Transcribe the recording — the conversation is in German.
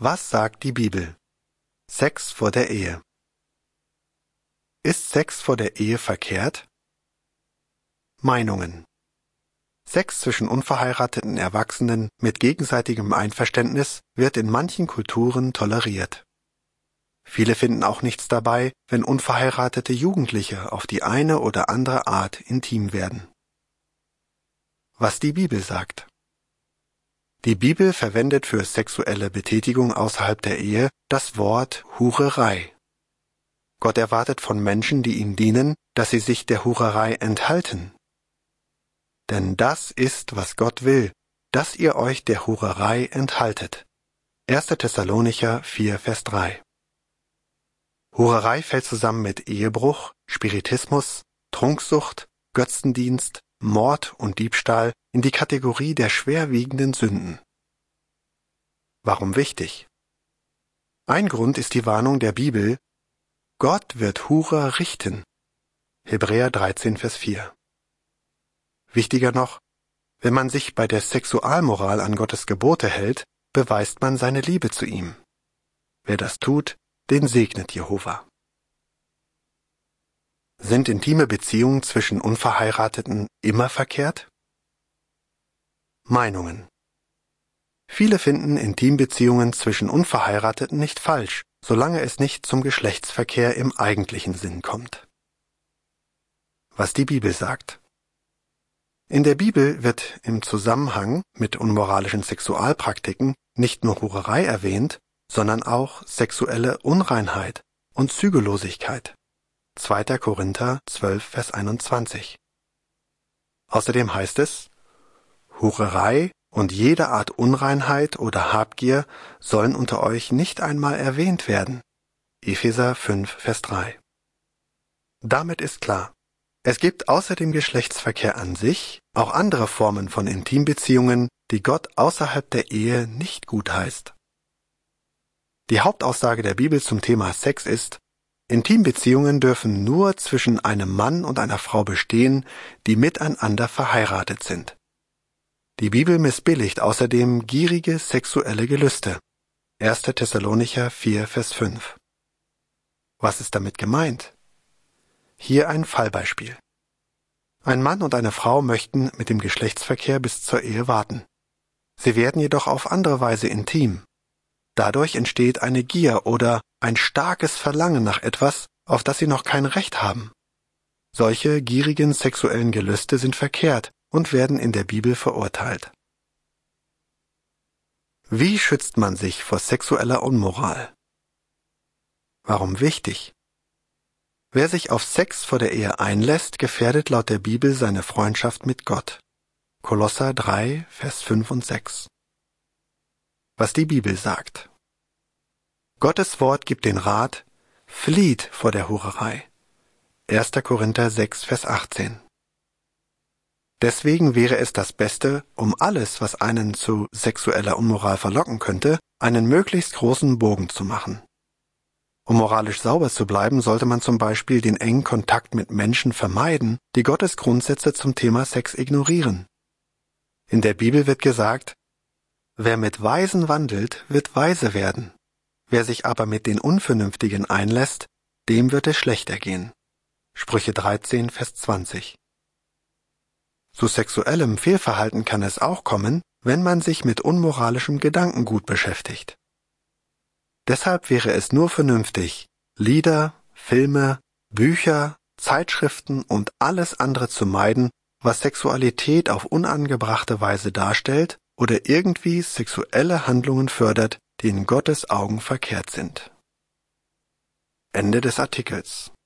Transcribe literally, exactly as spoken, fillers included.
Was sagt die Bibel? Sex vor der Ehe. Ist Sex vor der Ehe verkehrt? Meinungen. Sex zwischen unverheirateten Erwachsenen mit gegenseitigem Einverständnis wird in manchen Kulturen toleriert. Viele finden auch nichts dabei, wenn unverheiratete Jugendliche auf die eine oder andere Art intim werden. Was die Bibel sagt. Die Bibel verwendet für sexuelle Betätigung außerhalb der Ehe das Wort Hurerei. Gott erwartet von Menschen, die ihm dienen, dass sie sich der Hurerei enthalten. Denn das ist, was Gott will, dass ihr euch der Hurerei enthaltet. erster Thessalonicher vier, Vers drei. Hurerei fällt zusammen mit Ehebruch, Spiritismus, Trunksucht, Götzendienst, Mord und Diebstahl in die Kategorie der schwerwiegenden Sünden. Warum wichtig? Ein Grund ist die Warnung der Bibel: Gott wird Hurer richten. Hebräer dreizehn, Vers vier. Wichtiger noch, wenn man sich bei der Sexualmoral an Gottes Gebote hält, beweist man seine Liebe zu ihm. Wer das tut, den segnet Jehova. Sind intime Beziehungen zwischen Unverheirateten immer verkehrt? Meinungen. Viele finden Intimbeziehungen zwischen Unverheirateten nicht falsch, solange es nicht zum Geschlechtsverkehr im eigentlichen Sinn kommt. Was die Bibel sagt. In der Bibel wird im Zusammenhang mit unmoralischen Sexualpraktiken nicht nur Hurerei erwähnt, sondern auch sexuelle Unreinheit und Zügellosigkeit. zweiter Korinther zwölf, Vers einundzwanzig. Außerdem heißt es: Hurerei und jede Art Unreinheit oder Habgier sollen unter euch nicht einmal erwähnt werden. Epheser fünf, Vers drei. Damit ist klar: Es gibt außer dem Geschlechtsverkehr an sich auch andere Formen von Intimbeziehungen, die Gott außerhalb der Ehe nicht gutheißt. Die Hauptaussage der Bibel zum Thema Sex ist: Intimbeziehungen dürfen nur zwischen einem Mann und einer Frau bestehen, die miteinander verheiratet sind. Die Bibel missbilligt außerdem gierige sexuelle Gelüste. erster Thessalonicher vier, Vers fünf. Was ist damit gemeint? Hier ein Fallbeispiel. Ein Mann und eine Frau möchten mit dem Geschlechtsverkehr bis zur Ehe warten. Sie werden jedoch auf andere Weise intim. Dadurch entsteht eine Gier oder ein starkes Verlangen nach etwas, auf das sie noch kein Recht haben. Solche gierigen sexuellen Gelüste sind verkehrt und werden in der Bibel verurteilt. Wie schützt man sich vor sexueller Unmoral? Warum wichtig? Wer sich auf Sex vor der Ehe einlässt, gefährdet laut der Bibel seine Freundschaft mit Gott. Kolosser drei, Vers fünf und sechs. Was die Bibel sagt. Gottes Wort gibt den Rat: Flieht vor der Hurerei. erster Korinther sechs, Vers achtzehn. Deswegen wäre es das Beste, um alles, was einen zu sexueller Unmoral verlocken könnte, einen möglichst großen Bogen zu machen. Um moralisch sauber zu bleiben, sollte man zum Beispiel den engen Kontakt mit Menschen vermeiden, die Gottes Grundsätze zum Thema Sex ignorieren. In der Bibel wird gesagt: Wer mit Weisen wandelt, wird weise werden. Wer sich aber mit den Unvernünftigen einlässt, dem wird es schlecht ergehen. Sprüche dreizehn, Vers zwanzig. Zu sexuellem Fehlverhalten kann es auch kommen, wenn man sich mit unmoralischem Gedankengut beschäftigt. Deshalb wäre es nur vernünftig, Lieder, Filme, Bücher, Zeitschriften und alles andere zu meiden, was Sexualität auf unangebrachte Weise darstellt oder irgendwie sexuelle Handlungen fördert, die in Gottes Augen verkehrt sind. Ende des Artikels.